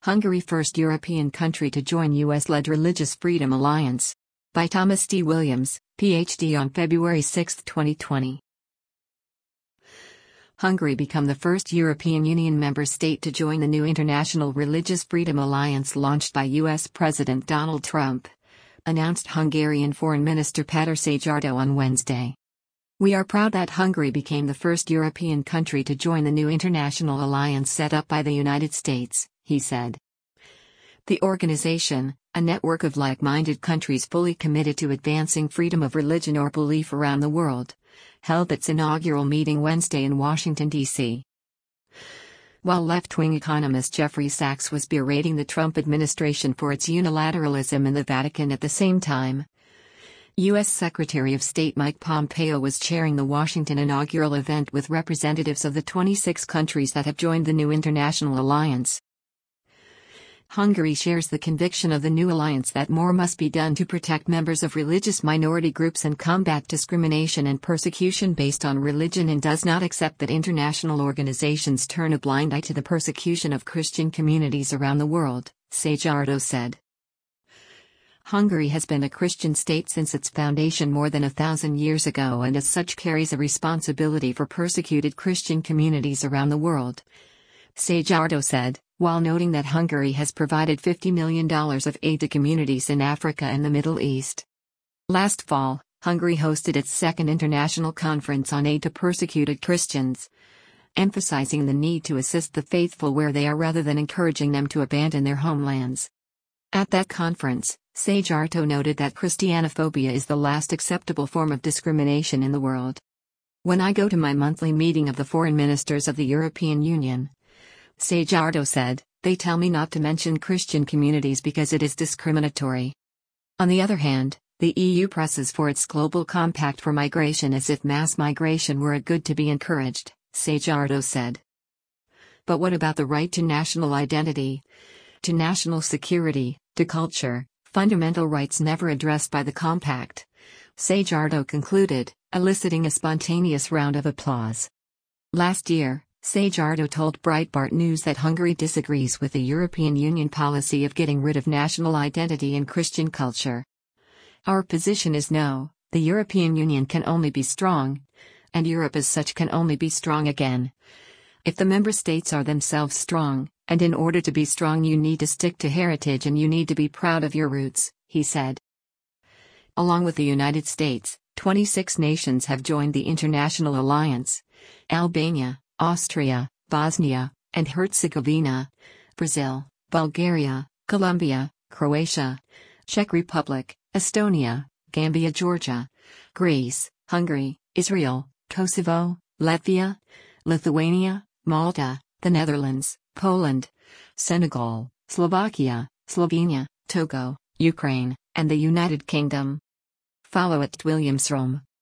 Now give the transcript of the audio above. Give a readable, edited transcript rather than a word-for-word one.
Hungary first European country to join US-led Religious Freedom Alliance. By Thomas D. Williams, Ph.D. on February 6, 2020. Hungary become the first European Union member state to join the new International Religious Freedom Alliance launched by US President Donald Trump, announced Hungarian Foreign Minister Péter Szijjártó on Wednesday. We are proud that Hungary became the first European country to join the new international alliance set up by the United States, he said. The organization, a network of like-minded countries fully committed to advancing freedom of religion or belief around the world, held its inaugural meeting Wednesday in Washington, D.C. While left-wing economist Jeffrey Sachs was berating the Trump administration for its unilateralism in the Vatican at the same time, U.S. Secretary of State Mike Pompeo was chairing the Washington inaugural event with representatives of the 26 countries that have joined the new international alliance. Hungary shares the conviction of the new alliance that more must be done to protect members of religious minority groups and combat discrimination and persecution based on religion and does not accept that international organizations turn a blind eye to the persecution of Christian communities around the world, Szijjártó said. Hungary has been a Christian state since its foundation more than 1,000 years ago and as such carries a responsibility for persecuted Christian communities around the world, Szijjártó said, while noting that Hungary has provided $50 million of aid to communities in Africa and the Middle East. Last fall, Hungary hosted its second international conference on aid to persecuted Christians, emphasizing the need to assist the faithful where they are rather than encouraging them to abandon their homelands. At that conference, Szijjártó noted that Christianophobia is the last acceptable form of discrimination in the world. When I go to my monthly meeting of the foreign ministers of the European Union, Szijjártó said, they tell me not to mention Christian communities because it is discriminatory. On the other hand, the EU presses for its global compact for migration as if mass migration were a good to be encouraged, Szijjártó said. But what about the right to national identity, to national security, to culture, fundamental rights never addressed by the compact? Szijjártó concluded, eliciting a spontaneous round of applause. Last year, Szijjártó told Breitbart News that Hungary disagrees with the European Union policy of getting rid of national identity in Christian culture. Our position is no, the European Union can only be strong, and Europe as such can only be strong again, if the member states are themselves strong, and in order to be strong you need to stick to heritage and you need to be proud of your roots, he said. Along with the United States, 26 nations have joined the International Alliance: Albania, Austria, Bosnia and Herzegovina, Brazil, Bulgaria, Colombia, Croatia, Czech Republic, Estonia, Gambia, Georgia, Greece, Hungary, Israel, Kosovo, Latvia, Lithuania, Malta, the Netherlands, Poland, Senegal, Slovakia, Slovenia, Togo, Ukraine, and the United Kingdom. Follow @WilliamsRome.